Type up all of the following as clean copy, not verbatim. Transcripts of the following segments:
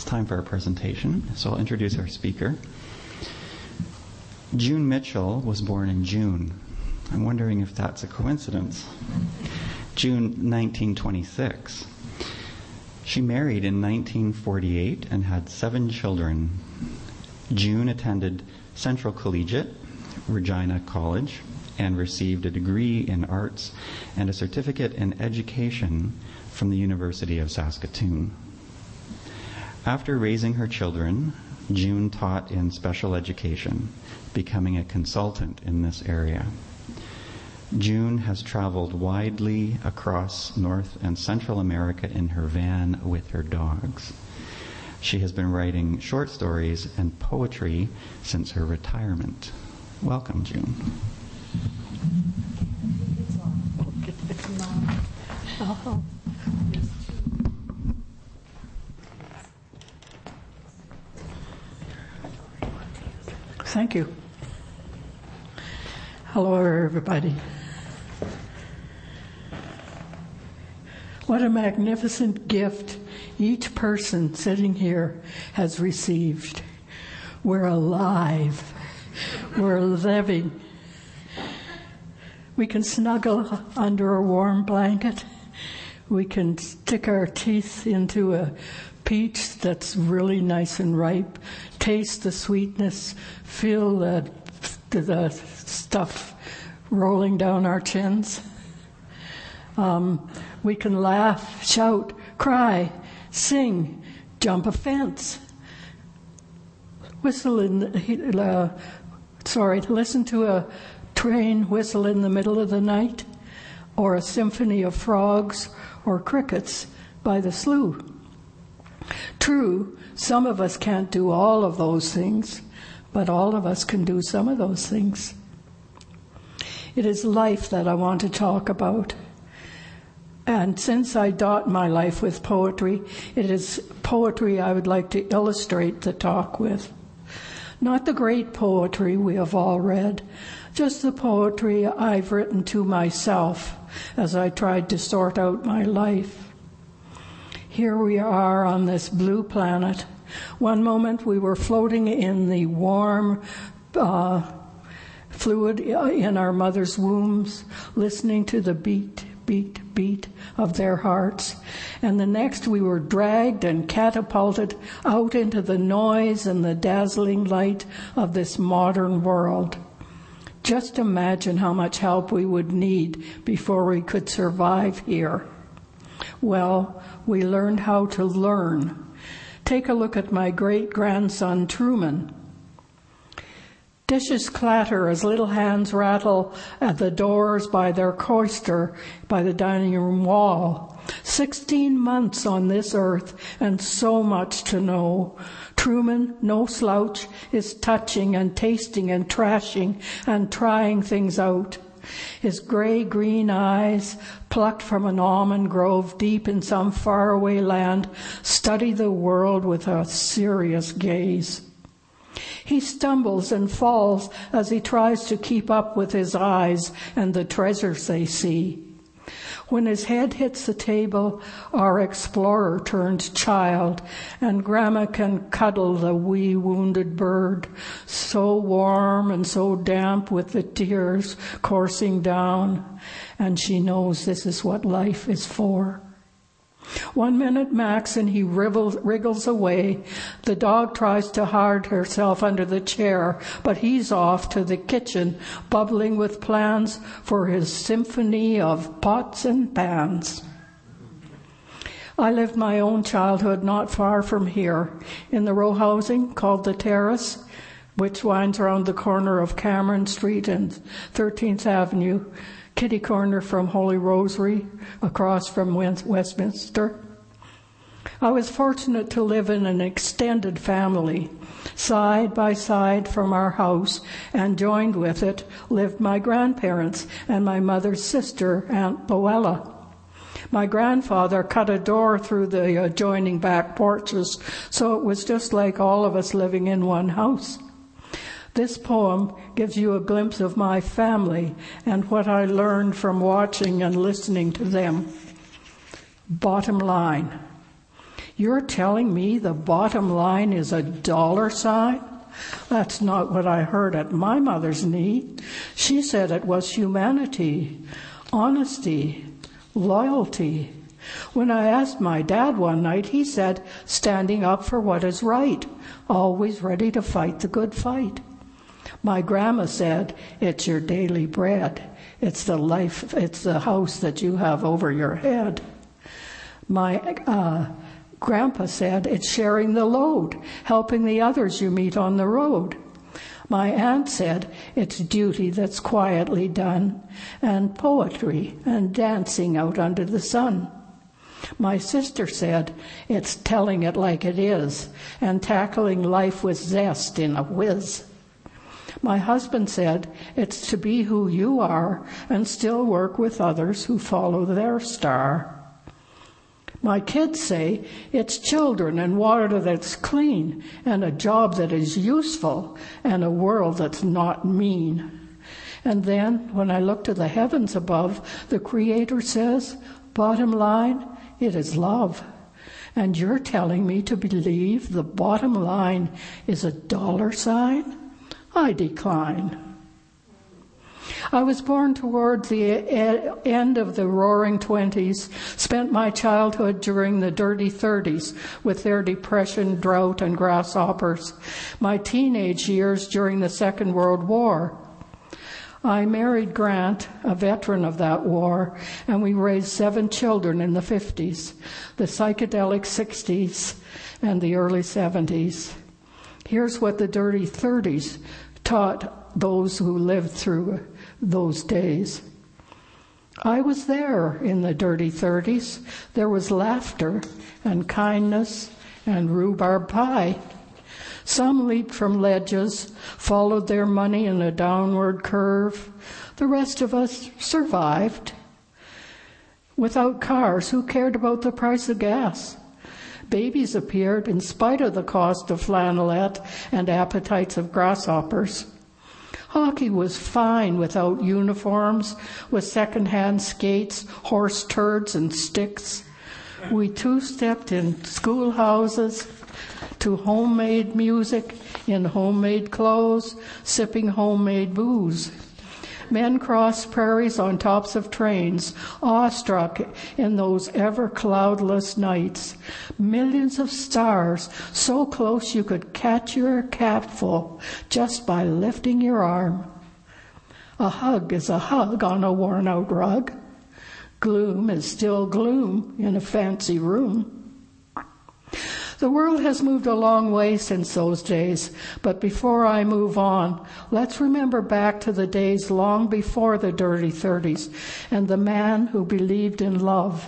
it's time for our presentation. So I'll introduce our speaker. June Mitchell was born in June. I'm wondering if that's a coincidence. June 1926. She married in 1948 and had 7 children. June attended Central Collegiate, Regina College, and received a degree in arts and a certificate in education from the University of Saskatoon. After raising her children, June taught in special education, becoming a consultant in this area. June has traveled widely across North and Central America in her van with her dogs. She has been writing short stories and poetry since her retirement. Welcome, June. Thank you. Hello, everybody. What a magnificent gift each person sitting here has received. We're alive. We're living. We can snuggle under a warm blanket. We can stick our teeth into a peach that's really nice and ripe, taste the sweetness, feel the stuff rolling down our chins. We can laugh, shout, cry, sing, jump a fence, listen to a train whistle in the middle of the night, or a symphony of frogs or crickets by the slough. True, some of us can't do all of those things, but all of us can do some of those things. It is life that I want to talk about. And since I dot my life with poetry, it is poetry I would like to illustrate the talk with. Not the great poetry we have all read, just the poetry I've written to myself as I tried to sort out my life. Here we are on this blue planet. One moment we were floating in the warm fluid in our mother's wombs, listening to the beat, beat, beat of their hearts. And the next we were dragged and catapulted out into the noise and the dazzling light of this modern world. Just imagine how much help we would need before we could survive here. Well, we learned how to learn. Take a look at my great-grandson, Truman. Dishes clatter as little hands rattle at the doors by their coaster by the dining room wall. 16 months on this earth and so much to know. Truman, no slouch, is touching and tasting and trashing and trying things out. His gray-green eyes, plucked from an almond grove deep in some faraway land, study the world with a serious gaze. He stumbles and falls as he tries to keep up with his eyes and the treasures they see. When his head hits the table, our explorer turns child, and Grandma can cuddle the wee wounded bird, so warm and so damp with the tears coursing down, and she knows this is what life is for. 1 minute Max and he wriggles away. The dog tries to hide herself under the chair, but he's off to the kitchen, bubbling with plans for his symphony of pots and pans. I lived my own childhood not far from here, in the row housing called the Terrace, which winds around the corner of Cameron Street and 13th Avenue, kitty corner from Holy Rosary, across from Westminster. I was fortunate to live in an extended family. Side by side from our house, and joined with it, lived my grandparents and my mother's sister, Aunt Luella. My grandfather cut a door through the adjoining back porches, so it was just like all of us living in one house. This poem gives you a glimpse of my family and what I learned from watching and listening to them. Bottom line, You're telling me the bottom line is a $? That's not what I heard at my mother's knee. She said it was humanity, honesty, loyalty. When I asked my dad one night, he said, standing up for what is right, always ready to fight the good fight. My grandma said, it's your daily bread. It's the life, it's the house that you have over your head. My grandpa said, it's sharing the load, helping the others you meet on the road. My aunt said, it's duty that's quietly done, and poetry and dancing out under the sun. My sister said, it's telling it like it is, and tackling life with zest in a whiz. My husband said, it's to be who you are and still work with others who follow their star. My kids say it's children and water that's clean and a job that is useful and a world that's not mean. And then when I look to the heavens above, the Creator says, bottom line, it is love. And you're telling me to believe the bottom line is a $? I decline. I was born towards the end of the roaring 20s, spent my childhood during the dirty 30s with their depression, drought, and grasshoppers, my teenage years during the Second World War. I married Grant, a veteran of that war, and we raised 7 children in the 50s, the psychedelic 60s, and the early 70s. Here's what the dirty 30s taught those who lived through those days. I was there in the dirty 30s. There was laughter and kindness and rhubarb pie. Some leaped from ledges, followed their money in a downward curve. The rest of us survived. Without cars, who cared about the price of gas? Babies appeared in spite of the cost of flannelette and appetites of grasshoppers. Hockey was fine without uniforms, with second-hand skates, horse turds, and sticks. We two-stepped in schoolhouses to homemade music in homemade clothes, sipping homemade booze. Men crossed prairies on tops of trains, awestruck in those ever-cloudless nights. Millions of stars, so close you could catch your capful just by lifting your arm. A hug is a hug on a worn-out rug. Gloom is still gloom in a fancy room. The world has moved a long way since those days, but before I move on, let's remember back to the days long before the dirty 30s and the man who believed in love.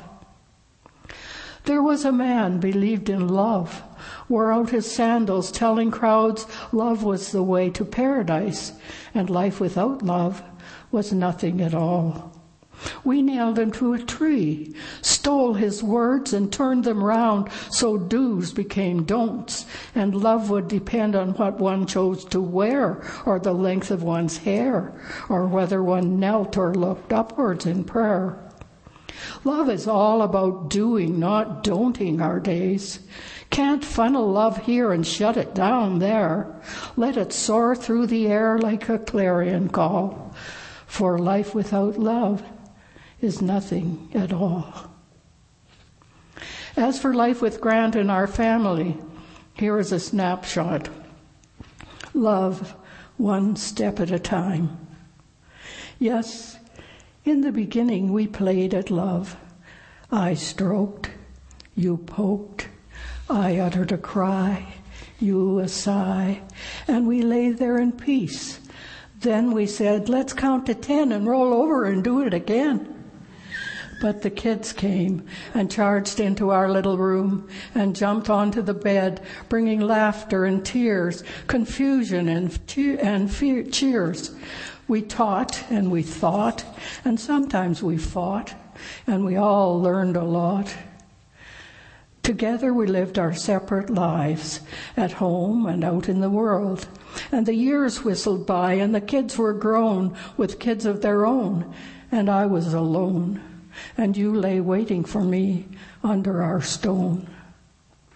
There was a man believed in love, wore out his sandals telling crowds love was the way to paradise and life without love was nothing at all. We nailed him to a tree, stole his words and turned them round so do's became don'ts, and love would depend on what one chose to wear or the length of one's hair or whether one knelt or looked upwards in prayer. Love is all about doing, not don'ting our days. Can't funnel love here and shut it down there. Let it soar through the air like a clarion call, for life without love is nothing at all. As for life with Grant and our family, here is a snapshot. Love, one step at a time. Yes, in the beginning we played at love. I stroked, you poked, I uttered a cry, you a sigh, and we lay there in peace. Then we said, let's count to 10 and roll over and do it again. But the kids came and charged into our little room and jumped onto the bed, bringing laughter and tears, confusion and cheers. We taught and we thought, and sometimes we fought, and we all learned a lot. Together we lived our separate lives, at home and out in the world. And the years whistled by, and the kids were grown with kids of their own, and I was alone. And you lay waiting for me under our stone.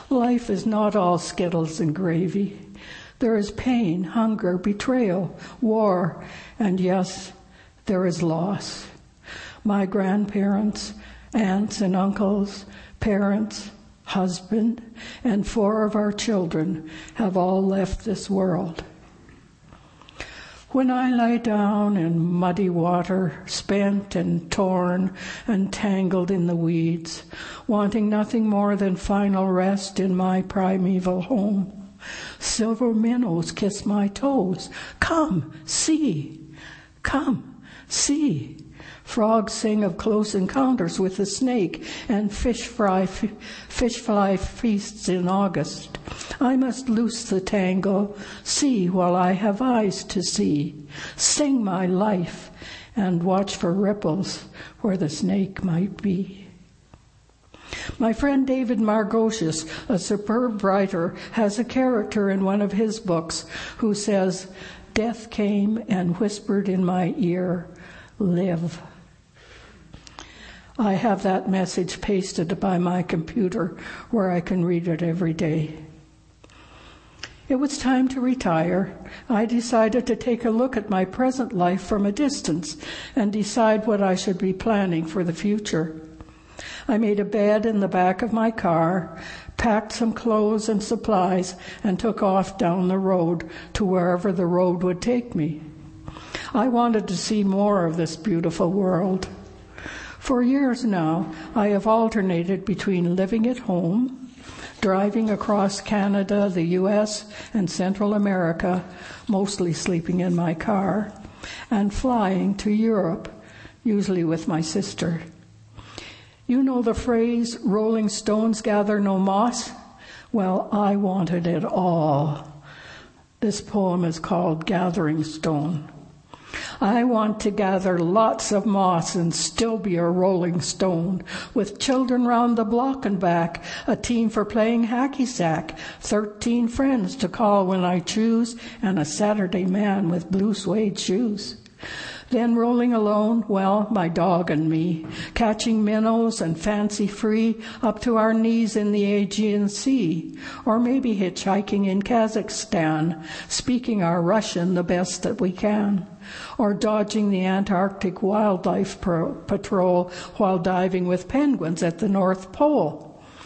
Life is not all skittles and gravy. There is pain, hunger, betrayal, war, and yes, there is loss. My grandparents, aunts and uncles, parents, husband, and 4 of our children have all left this world. When I lie down in muddy water, spent and torn and tangled in the weeds, wanting nothing more than final rest in my primeval home, silver minnows kiss my toes. Come, see. Come, see. Frogs sing of close encounters with the snake, and fish fly feasts in August. I must loose the tangle, see while I have eyes to see, sing my life, and watch for ripples where the snake might be. My friend David Margosius, a superb writer, has a character in one of his books who says, "Death came and whispered in my ear, 'Live.'" I have that message pasted by my computer where I can read it every day. It was time to retire. I decided to take a look at my present life from a distance and decide what I should be planning for the future. I made a bed in the back of my car, packed some clothes and supplies, and took off down the road to wherever the road would take me. I wanted to see more of this beautiful world. For years now, I have alternated between living at home, driving across Canada, the U.S., and Central America, mostly sleeping in my car, and flying to Europe, usually with my sister. You know the phrase, "Rolling stones gather no moss"? Well, I wanted it all. This poem is called Gathering Stone. I want to gather lots of moss and still be a rolling stone, with children round the block and back, a team for playing hacky sack, 13 friends to call when I choose, and a Saturday man with blue suede shoes. Then rolling alone, well, my dog and me, catching minnows and fancy-free up to our knees in the Aegean Sea, or maybe hitchhiking in Kazakhstan, speaking our Russian the best that we can, or dodging the Antarctic Wildlife Patrol while diving with penguins at the North Pole.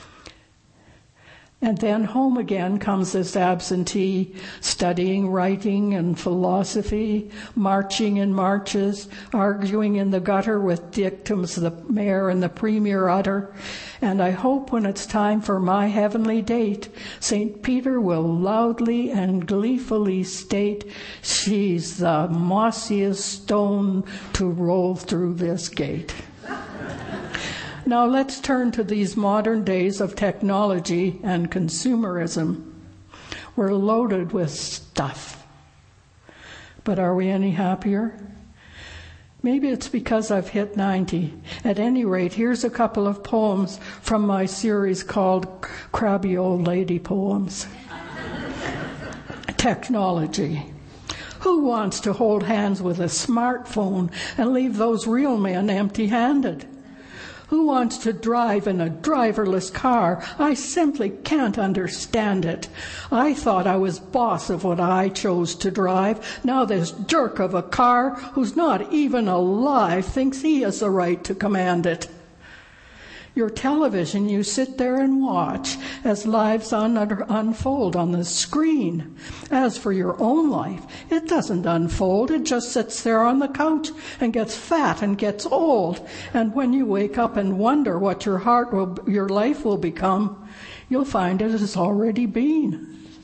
And then home again comes this absentee, studying writing and philosophy, marching in marches, arguing in the gutter with dictums the mayor and the premier utter. And I hope when it's time for my heavenly date, St. Peter will loudly and gleefully state, "She's the mossiest stone to roll through this gate." Now let's turn to these modern days of technology and consumerism. We're loaded with stuff. But are we any happier? Maybe it's because I've hit 90. At any rate, here's a couple of poems from my series called Crabby Old Lady Poems. Technology. Who wants to hold hands with a smartphone and leave those real men empty-handed? Who wants to drive in a driverless car? I simply can't understand it. I thought I was boss of what I chose to drive. Now this jerk of a car, who's not even alive, thinks he has the right to command it. Your television, you sit there and watch as lives unfold on the screen. As for your own life, it doesn't unfold. It just sits there on the couch and gets fat and gets old. And when you wake up and wonder what your life will become, you'll find it has already been.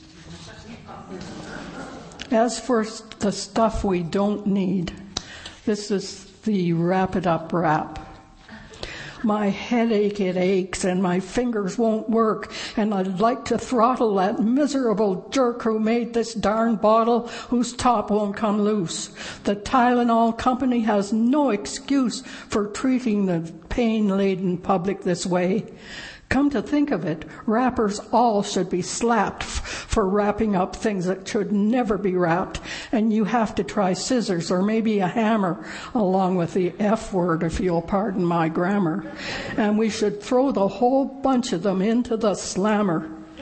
As for the stuff we don't need, this is the Wrap It Up wrap. My headache, it aches, and my fingers won't work, and I'd like to throttle that miserable jerk who made this darn bottle whose top won't come loose. The Tylenol company has no excuse for treating the pain-laden public this way. Come to think of it, rappers all should be slapped for wrapping up things that should never be wrapped, and you have to try scissors or maybe a hammer along with the F word, if you'll pardon my grammar. And we should throw the whole bunch of them into the slammer.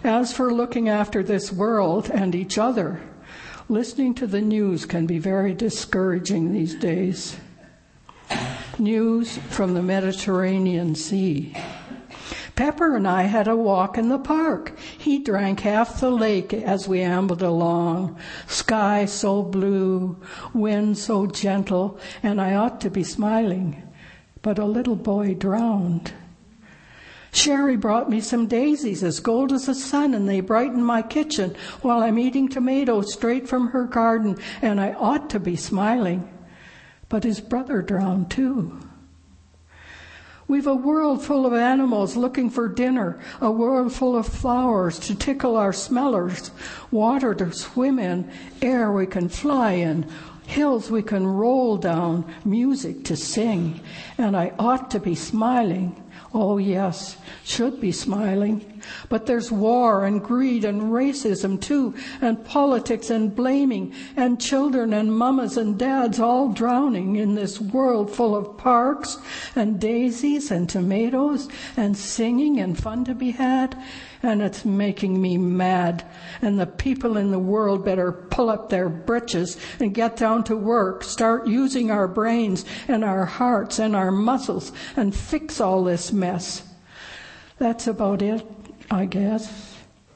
As for looking after this world and each other, listening to the news can be very discouraging these days. News from the Mediterranean Sea. Pepper and I had a walk in the park. He drank half the lake as we ambled along. Sky so blue, wind so gentle, and I ought to be smiling. But a little boy drowned. Sherry brought me some daisies as gold as the sun, and they brighten my kitchen while I'm eating tomatoes straight from her garden, and I ought to be smiling. But his brother drowned too. We've a world full of animals looking for dinner, a world full of flowers to tickle our smellers, water to swim in, air we can fly in, hills we can roll down, music to sing, and I ought to be smiling. Oh yes, should be smiling. But there's war and greed and racism too, and politics and blaming, and children and mamas and dads all drowning in this world full of parks and daisies and tomatoes and singing and fun to be had. And it's making me mad. And the people in the world better pull up their britches and get down to work, start using our brains and our hearts and our muscles and fix all this mess. That's about it, I guess.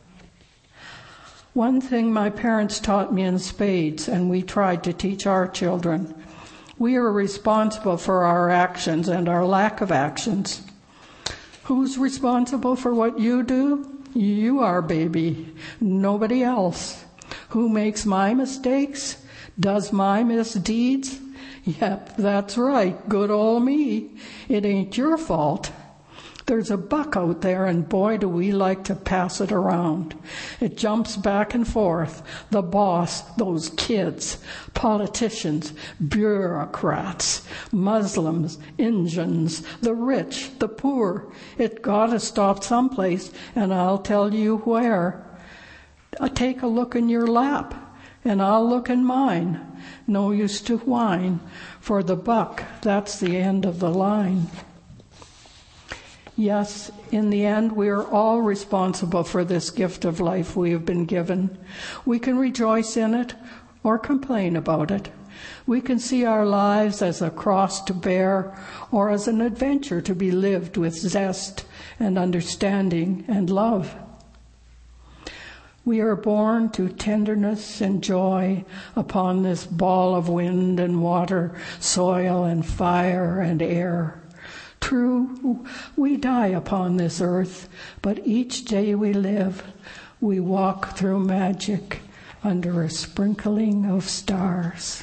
One thing my parents taught me in spades, and we tried to teach our children. We are responsible for our actions and our lack of actions. Who's responsible for what you do? You are, baby. Nobody else. Who makes my mistakes? Does my misdeeds? Yep, that's right. Good old me. It ain't your fault. There's a buck out there, and boy, do we like to pass it around. It jumps back and forth. The boss, those kids, politicians, bureaucrats, Muslims, Indians, the rich, the poor. It gotta stop someplace, and I'll tell you where. Take a look in your lap, and I'll look in mine. No use to whine. For the buck, that's the end of the line. Yes, in the end, we are all responsible for this gift of life we have been given. We can rejoice in it or complain about it. We can see our lives as a cross to bear or as an adventure to be lived with zest and understanding and love. We are born to tenderness and joy upon this ball of wind and water, soil and fire and air. True, we die upon this earth, but each day we live, we walk through magic under a sprinkling of stars.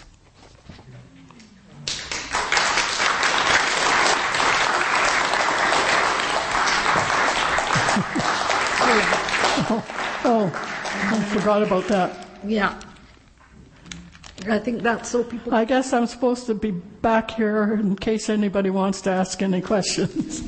I forgot about that. Yeah. I think that's so people... I guess I'm supposed to be back here in case anybody wants to ask any questions.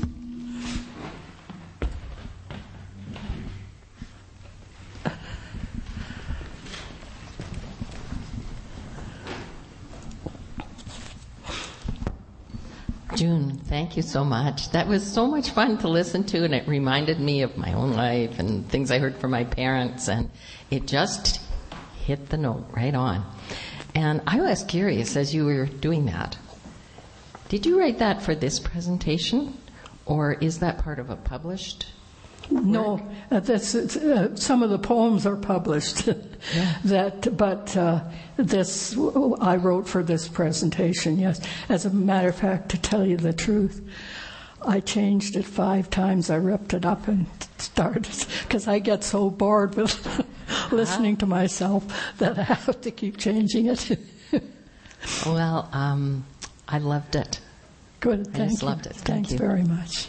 June, thank you so much. That was so much fun to listen to, and it reminded me of my own life and things I heard from my parents, and it just hit the note right on. And I was curious, as you were doing that, did you write that for this presentation, or is that part of a published work? No, some of the poems are published. Yeah. This I wrote for this presentation, yes. As a matter of fact, to tell you the truth, I changed it 5 times. I ripped it up and started, because I get so bored with listening to myself that I have to keep changing it. Well, I loved it. Good, thank you. I just loved it. Thank you. Thanks very much.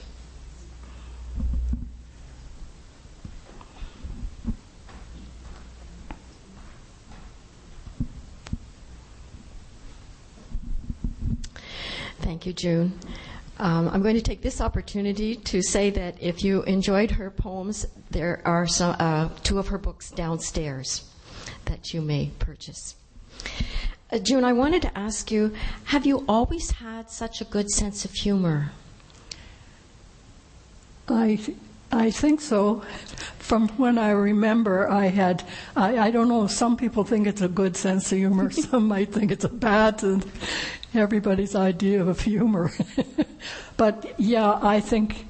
Thank you, June. I'm going to take this opportunity to say that if you enjoyed her poems, there are 2 of her books downstairs that you may purchase. June, I wanted to ask you, have you always had such a good sense of humor? I I think so. From when I remember, I don't know, some people think it's a good sense of humor, some might think it's a bad, and everybody's idea of humor. But yeah, I think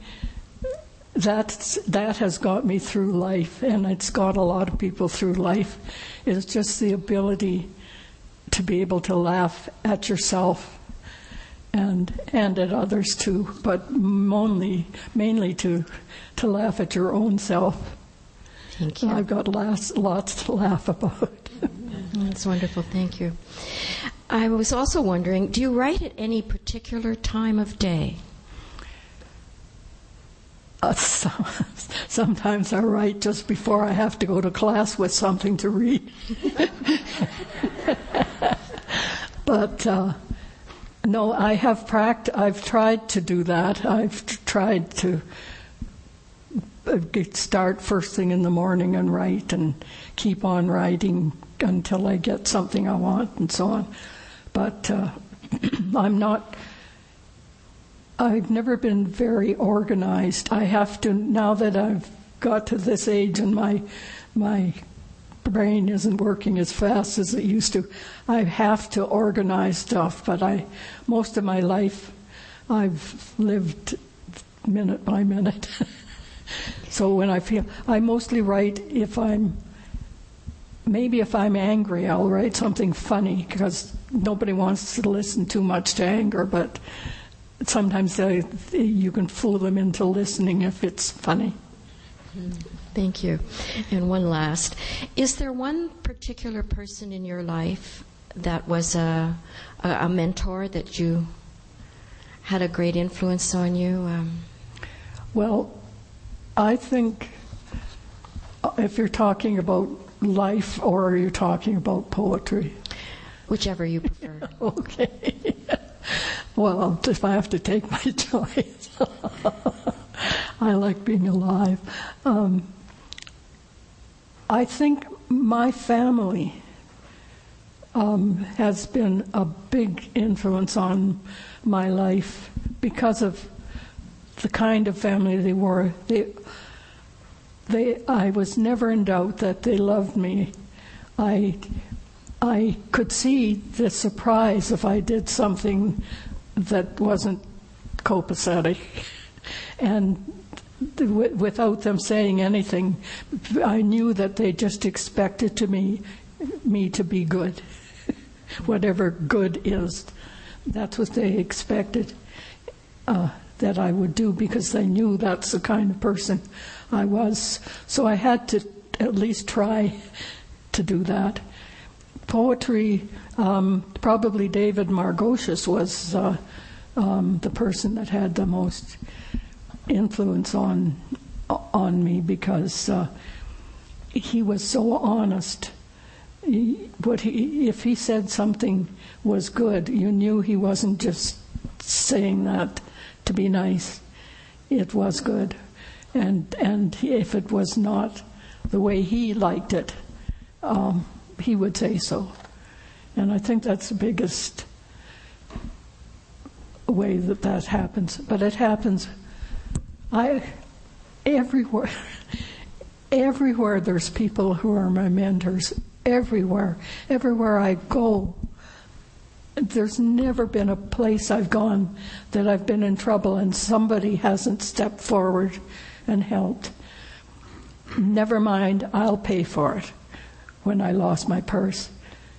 that has got me through life, and it's got a lot of people through life. It's just the ability to be able to laugh at yourself and at others too, but mainly to laugh at your own self. Thank you. I've got lots to laugh about. That's wonderful. Thank you. I was also wondering, do you write at any particular time of day? Sometimes I write just before I have to go to class with something to read. But no, I've tried to do that. I've tried to start first thing in the morning and write and keep on writing until I get something I want and so on. But I've never been very organized. I have to, now that I've got to this age and my brain isn't working as fast as it used to, I have to organize stuff. But most of my life, I've lived minute by minute. So when I mostly write if I'm angry, I'll write something funny, because nobody wants to listen too much to anger, but sometimes you can fool them into listening if it's funny. Thank you. And one last. Is there one particular person in your life that was a mentor that you had a great influence on you? Well, I think if you're talking about life or you're talking about poetry. Whichever you prefer. Okay. Well, if I have to take my choice, I like being alive. I think my family has been a big influence on my life because of the kind of family they were. I was never in doubt that they loved me. I could see the surprise if I did something that wasn't copacetic. And without them saying anything, I knew that they just expected me to be good. Whatever good is, that's what they expected that I would do, because they knew that's the kind of person I was. So I had to at least try to do that. Poetry, probably David Margocius was the person that had the most influence on me, because he was so honest. If he said something was good, you knew he wasn't just saying that to be nice. It was good. And if it was not the way he liked it, he would say so. And I think that's the biggest way that happens. But it happens everywhere. Everywhere there's people who are my mentors. Everywhere I go. There's never been a place I've gone that I've been in trouble and somebody hasn't stepped forward and helped. Never mind, I'll pay for it when I lost my purse.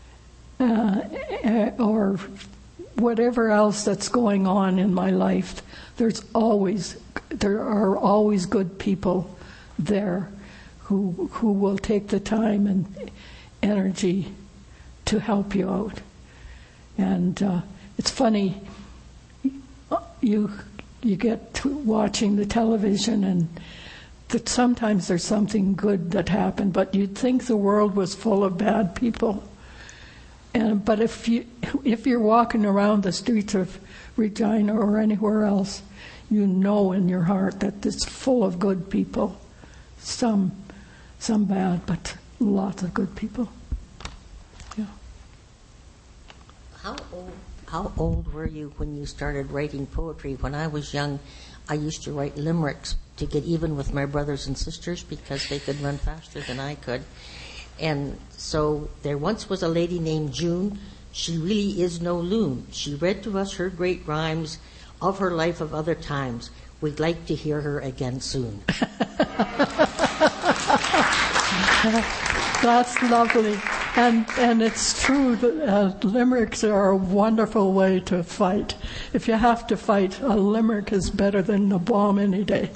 Or whatever else that's going on in my life, there are always good people there who will take the time and energy to help you out. And it's funny, you get to watching the television, and that sometimes there's something good that happened, but you'd think the world was full of bad people. But if you're walking around the streets of Regina or anywhere else, you know in your heart that it's full of good people. Some bad, but lots of good people. Yeah. How old were you when you started writing poetry? When I was young, I used to write limericks to get even with my brothers and sisters because they could run faster than I could. And so there once was a lady named June. She really is no loon. She read to us her great rhymes of her life of other times. We'd like to hear her again soon. That's lovely. And it's true that limericks are a wonderful way to fight. If you have to fight, a limerick is better than a bomb any day.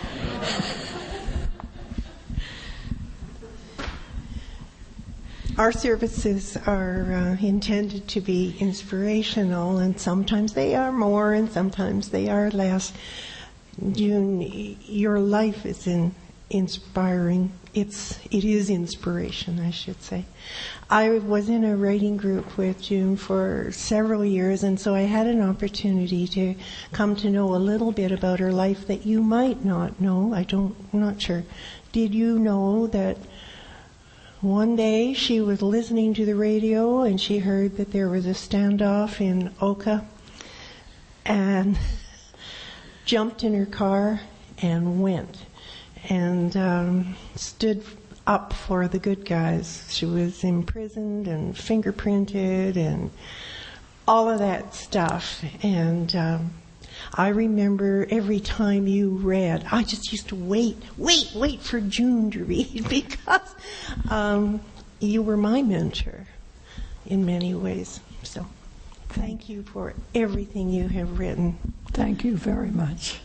Our services are intended to be inspirational, and sometimes they are more and sometimes they are less. June, your life is inspiring. It is inspiration, I should say. I was in a writing group with June for several years, and so I had an opportunity to come to know a little bit about her life that you might not know. I'm not sure. Did you know that one day she was listening to the radio and she heard that there was a standoff in Oka and jumped in her car and went and stood up for the good guys. She was imprisoned and fingerprinted and all of that stuff. And I remember every time you read, I just used to wait for June to read because you were my mentor in many ways. So thank you for everything you have written. Thank you very much.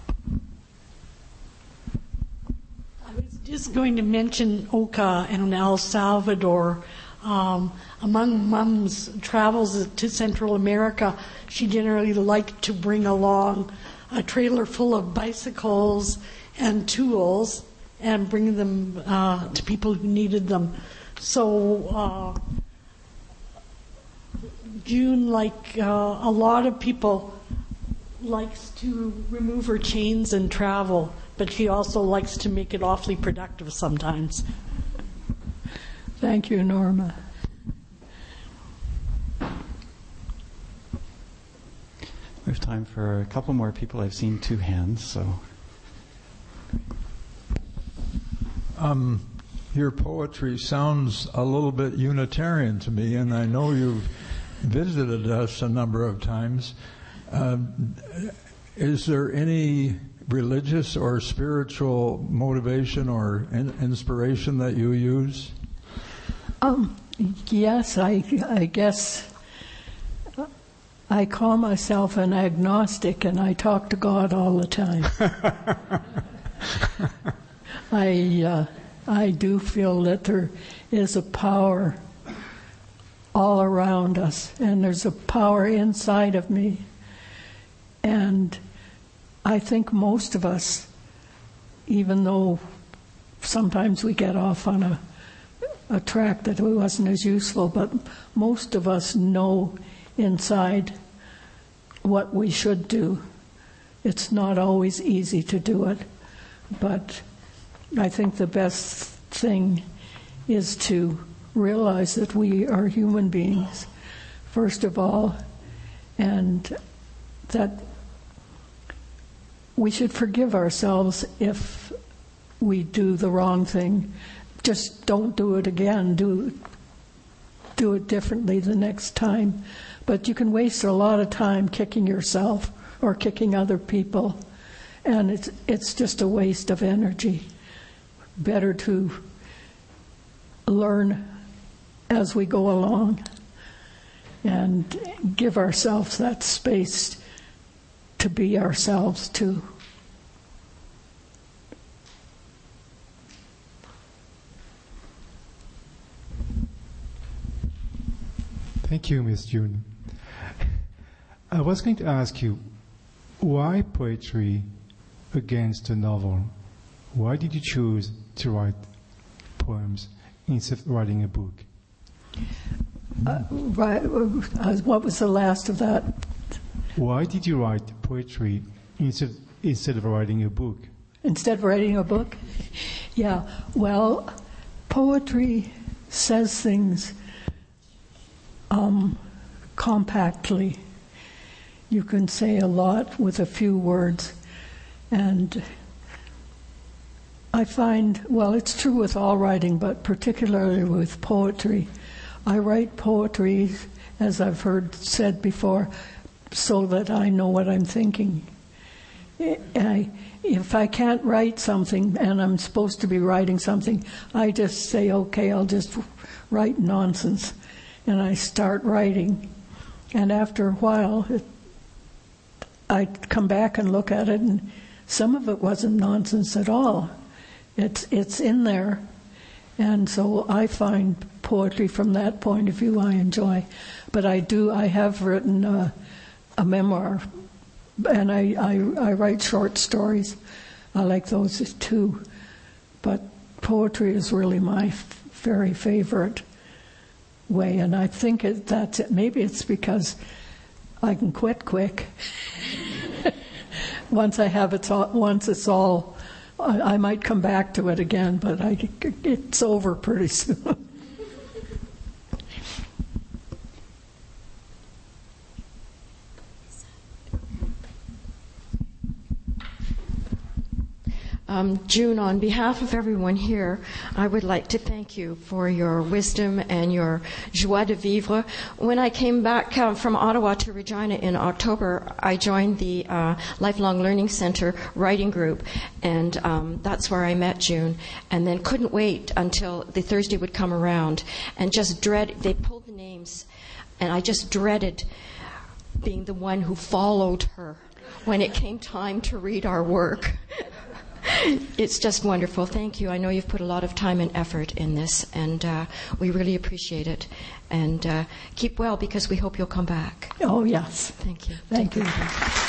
I was just going to mention Oka and El Salvador. Among Mom's travels to Central America, she generally liked to bring along a trailer full of bicycles and tools and bring them to people who needed them. So June, like a lot of people, likes to remove her chains and travel, but she also likes to make it awfully productive sometimes. Thank you, Norma. We have time for a couple more people. I've seen two hands, so. Your poetry sounds a little bit Unitarian to me, and I know you've visited us a number of times. Is there any religious or spiritual motivation or inspiration that you use? Yes, I guess I call myself an agnostic, and I talk to God all the time. I do feel that there is a power all around us, and there's a power inside of me. And I think most of us, even though sometimes we get off on a track that wasn't as useful, but most of us know inside what we should do. It's not always easy to do it, but I think the best thing is to realize that we are human beings, first of all, and that we should forgive ourselves if we do the wrong thing. Just don't do it again. Do it differently the next time. But you can waste a lot of time kicking yourself or kicking other people, and it's just a waste of energy. Better to learn as we go along and give ourselves that space to be ourselves too. Thank you, Ms. June. I was going to ask you, why poetry against a novel? Why did you choose to write poems instead of writing a book? What was the last of that? Why did you write poetry instead of writing a book? Instead of writing a book? Yeah, well, poetry says things compactly. You can say a lot with a few words, and I find, well, it's true with all writing, but particularly with poetry. I write poetry, as I've heard said before, so that I know what I'm thinking. If I can't write something and I'm supposed to be writing something, I just say, okay, I'll just write nonsense. And I start writing. And after a while, I come back and look at it, and some of it wasn't nonsense at all. It's in there. And so I find poetry from that point of view I enjoy. But I have written a memoir, and I write short stories. I like those too. But poetry is really my very favorite way, and I think that's it. Maybe it's because I can quit quick. Once it's all, I might come back to it again, but it's over pretty soon. June, on behalf of everyone here, I would like to thank you for your wisdom and your joie de vivre. When I came back from Ottawa to Regina in October, I joined the Lifelong Learning Center writing group, and that's where I met June, and then couldn't wait until the Thursday would come around, and just they pulled the names, and I just dreaded being the one who followed her when it came time to read our work. It's just wonderful. Thank you. I know you've put a lot of time and effort in this, and we really appreciate it. And keep well, because we hope you'll come back. Oh, yes. Thank you. Thank you.